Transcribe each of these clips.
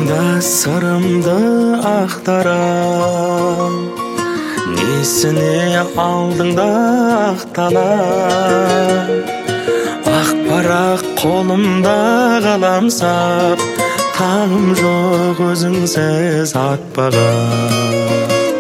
да сырымды ақтарам, несіне алдың да ақталам. Ақ парақ қолымда қаламсап, таңым жоқ өзіңсіз атпаған.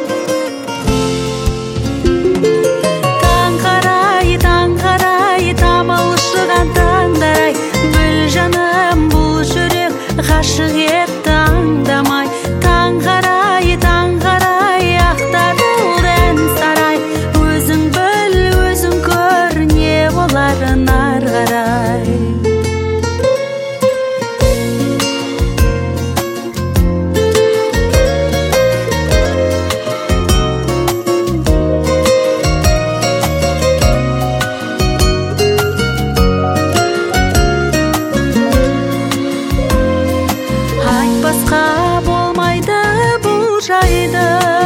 Таң қарай, тамылжыған таңдай, біл жаным бұл жүрек ғашық етті аңдамай. Таң қарай, ақтарылды ән сарай, өзің біл, өзің көр, не боларын ары қарай. Айтпасқа болмайды бұл жайды,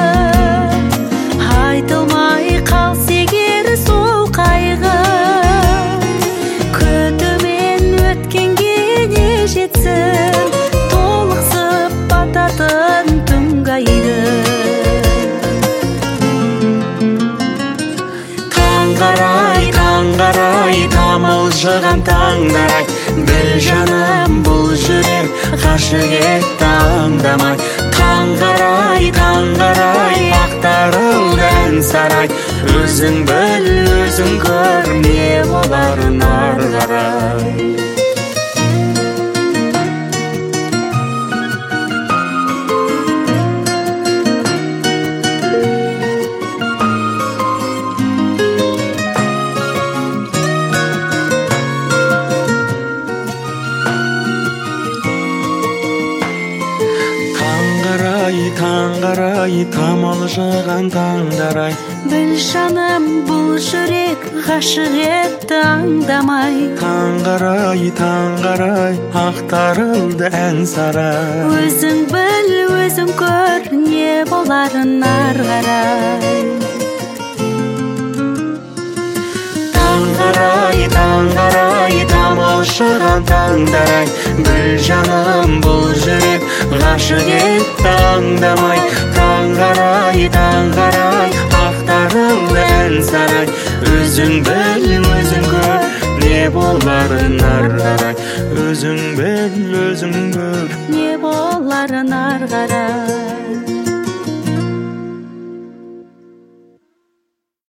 айтылмай қалса егер сол қайғы, күтумен өткенге не жетсін, толықсып бататын түнгі айды. Таң қарай, тамылжыған таңдай, біл жаным бұл жүрек ғашық етті аңдамай. Таң қарай, ақтарылды ән сарай, өзің біл, өзің көр, не боларын ары қарай. Таң қарай, тамылжыған таңдарай, біл жаным бұл жүрек ғашық етті аңдамай. Таң қарай, ақтарылды ән сарай, өзің біл, өзің көр, не боларын ары қарай. Таң қарай, тамылжыған таңдарай, біл жаным бұл жүрек ғашық етті аңдамай. Таң қарай, ақтарылды ән сарай, өзің біл, өзің көр, не боларын ары қарай. Өзің біл, өзің көр, не боларын ары қарай.